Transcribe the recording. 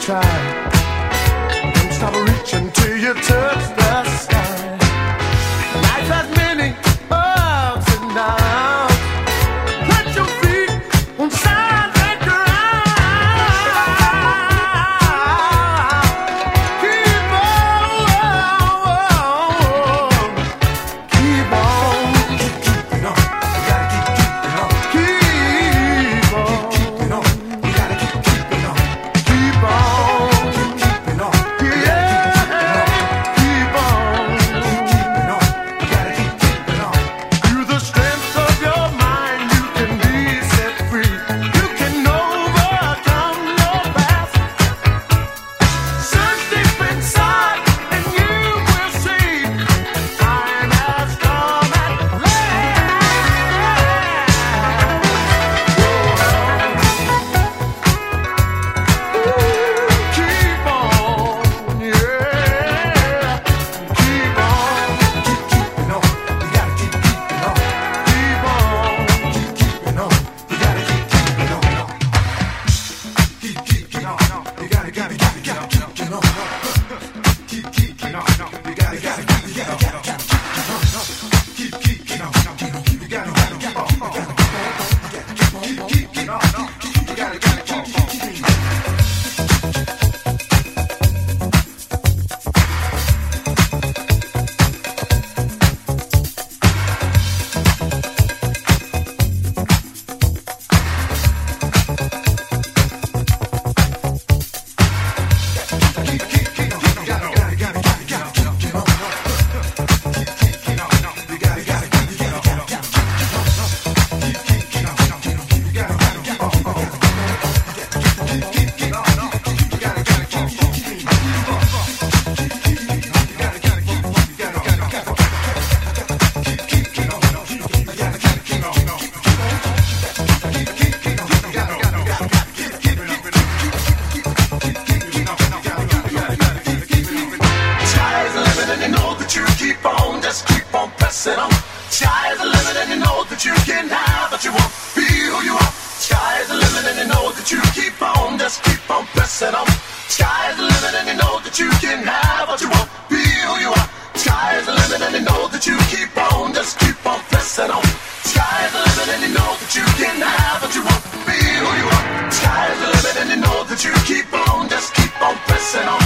side. Don't stop reaching till you touch the sky. Life has many ups and downs. Put your feet on solid ground. Keep on, keep on, keep on. You gotta keep keeping on. Keep on, keep on. You gotta keep keeping on. Keep on, keep keeping on. Yeah, keep on, keep keeping on. You gotta keep keeping on. Through the strength of your mind, you can be set free. You can overcome your past. Search deep inside, and you will see time has come at last. Keep on, yeah. Keep on, keep keeping on. You gotta keep keeping on. Keep on, keep keeping on. You gotta keep keeping on. Keep keeping on. You gotta keep keeping on. Keep keeping on. You gotta keep keeping on. Keep keeping on. You gotta keep on. Keep keeping on. You gotta keep on. Sky's the limit and you know that you keep on, just keep on pressing on. Sky's the limit and you know that you can have, but you won't be who you are. Sky's the limit and you know that you keep on, just keep on pressing on. Sky's the limit and you know that you can have, but you won't be who you are. Sky's the limit and you know that you keep on, just keep on pressing on. Sky's the limit and you know that you can have, but you won't be who you are. Sky's the limit and you know that you keep on, just keep on pressing on.